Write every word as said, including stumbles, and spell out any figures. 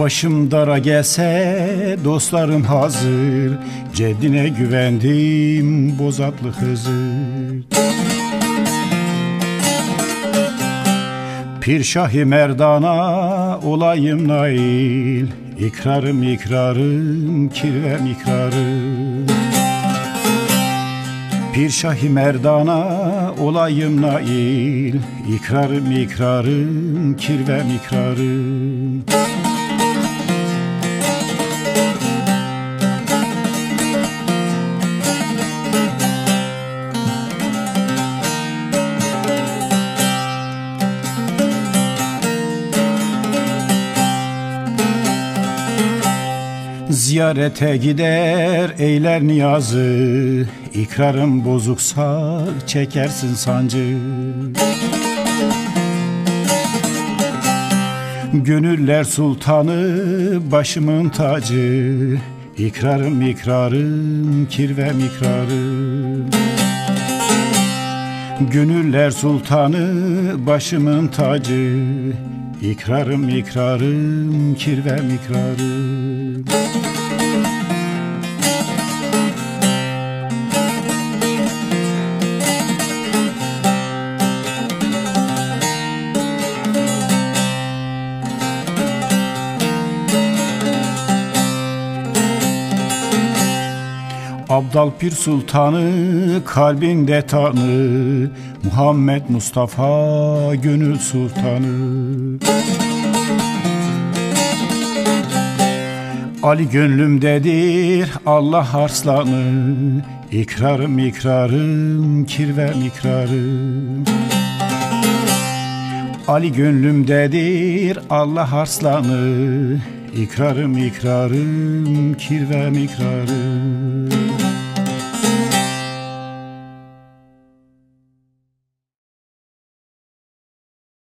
Başım dara gelse dostlarım hazır, ceddine güvendim Bozatlı Hızır. Pirşah-ı Merdan'a olayım nail, İkrarım ikrarım kirvem ikrarım. Pirşah-ı Merdan'a olayım nail, İkrarım ikrarım kirvem ikrarım. Ziyarete gider eyler niyazı, İkrarım bozuksa çekersin sancı. Gönüller sultanı başımın tacı, İkrarım ikrarım kirvem ikrarım. Gönüller sultanı başımın tacı, İkrarım ikrarım kirvem ikrarım. Abdal Pir Sultanı kalbinde tanı, Muhammed Mustafa gönül sultanı. Ali gönlümdedir Allah arslanı, İkrarım ikrarım kirvem ikrarım. Ali gönlümdedir Allah arslanı, İkrarım ikrarım kirvem ikrarım.